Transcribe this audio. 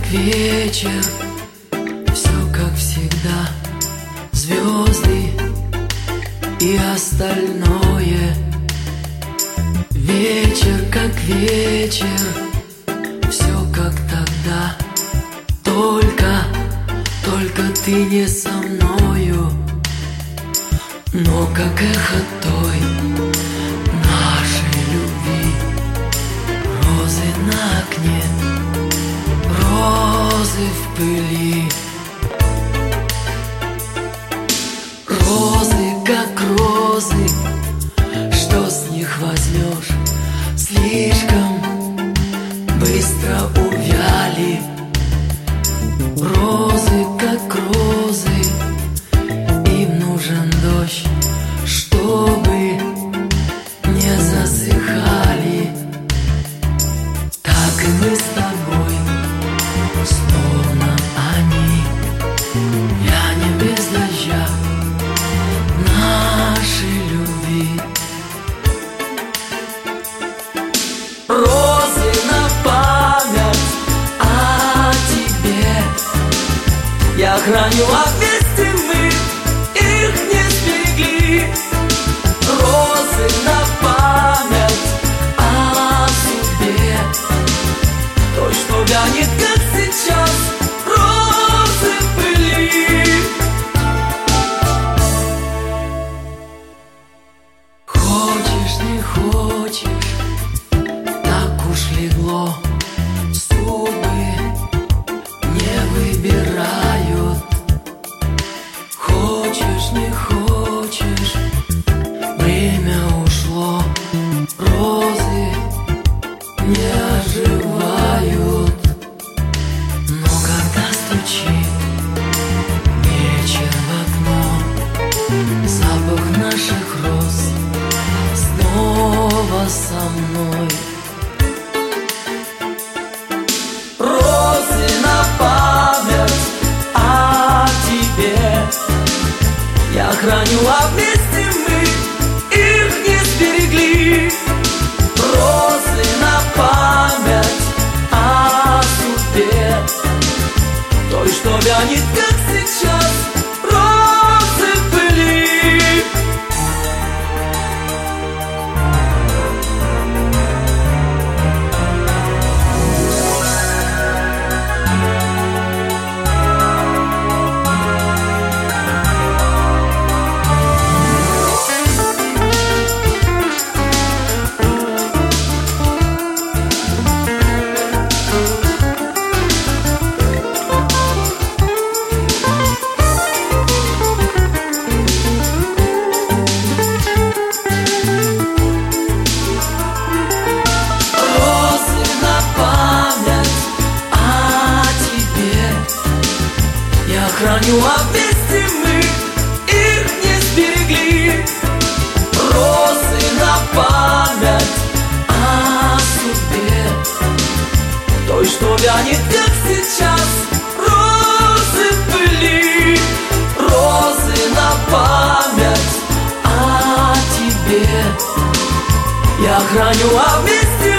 вечер, все как всегда, звезды и остальное. Вечер как вечер, все как тогда, только ты не со мною. Но как эхо той нашей любви, розы на окне, розы в пыли. Розы как розы, что с них возьмешь, слишком быстро увяли. Розы как розы, им нужен дождь, чтобы не засыхали. Так и мы с тобой, словно они, вянем без дождя нашей любви. Розы на память о тебе я храню, а вместе мы их не сберегли. Розы на память о судьбе, той, что вянет, как сейчас, розы в пыли. Хочешь, не хочешь, так уж легло, судьбы не выбирают. Хочешь, не хочешь, время ушло, розы не оживают. Но когда стучит вечер в окно, запах наших роз снова со мной. Розы на память о тебе я храню, а вместе мы их не сберегли. Розы на память о судьбе, той, что вянет, как сейчас, розы в пыли. Храню, а вместе мы их не сберегли. Розы на память о судьбе, той, что вянет, как сейчас, розы в пыли. Розы на память о тебе я храню, а вместе